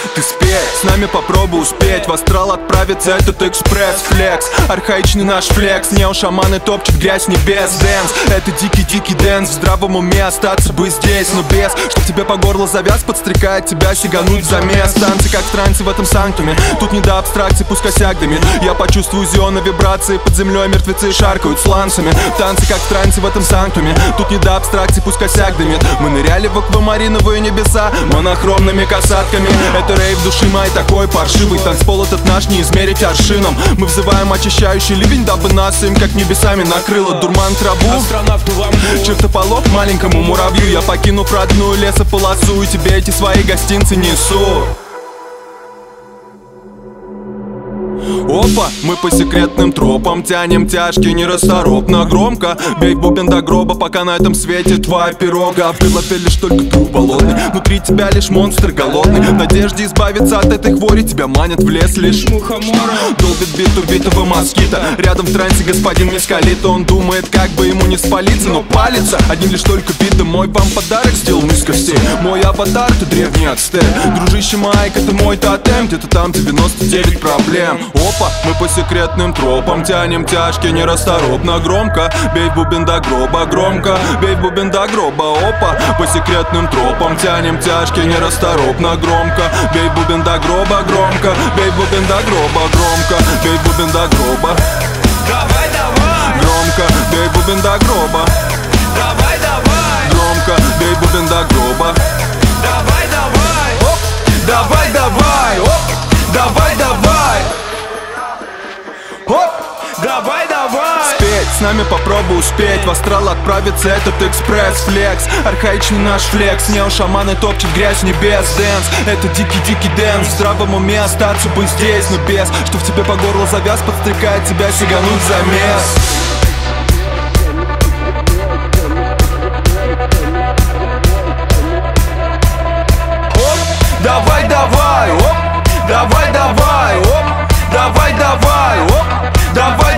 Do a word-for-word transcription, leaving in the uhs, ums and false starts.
Ты спей, с нами попробуй успеть. В астрал отправится этот экспресс-флекс. Архаичный наш флекс, неошаманы топчет грязь небес. Дэнс, это дикий-дикий дэнс. В здравом уме остаться бы здесь, но без, чтоб тебе по горло завяз, подстрекает тебя сигануть в замес. Танцы как в трансе в этом санктуме, тут не до абстракции, пусть косяк дымит. Я почувствую зионы вибрации, под землей мертвецы шаркают с лансами. Танцы как в трансе в этом санктуме, тут не до абстракции, пусть косяк дымит. Мы ныряли в аквамариновые небеса монохромными касатками. Это рейв души моей такой паршивый. Танцпол этот наш не измерить аршином. Мы взываем очищающий ливень, дабы нас им как небесами накрыло. Дурман траву, чертополох маленькому муравью. Я покину родную лесополосу и тебе эти свои гостинцы несу. Опа, мы по секретным тропам тянем тяжкие нерасторопно. Громко бей в бубен до гроба, пока на этом свете твоя пирога. В голове лишь только труп болотный, внутри тебя лишь монстр голодный. В надежде избавиться от этой хвори тебя манят в лес лишь мухомора. Долбит бит убитого москита, рядом в трансе господин мескалит. Он думает, как бы ему не спалиться, но палится одним лишь только видом. Мой вам подарок сделан из костей, мой аватар, ты древний ацтек. Дружище Майк, это мой тотем, где-то там девяносто девять проблем. Опа, мы по секретным тропам тянем тяжкие нерасторопно. Громко бей в бубен до гроба, громко бей в бубен до гроба. Опа, по секретным тропам тянем тяжкие нерасторопно. Громко бей в бубен до гроба, громко бей в бубен до гроба, громко бей в бубен до гроба. Давай, давай, громко бей в бубен до гроба. давай, давай, громко бей в бубен до гроба. давай, давай, Оп, давай, давай, оп, давай, давай. Оп, давай, давай. спеть, с нами попробуй успеть. В астрал отправится этот экспресс-флекс. Архаичный наш флекс, неошаманы топчет грязь небес. Дэнс, это дикий-дикий дэнс. В здравом уме остаться бы здесь, но без, что в тебе по горло завяз, подстрекает тебя сигануть в замес. Давай, давай, оп, давай, давай, оп, давай, давай, оп, давай.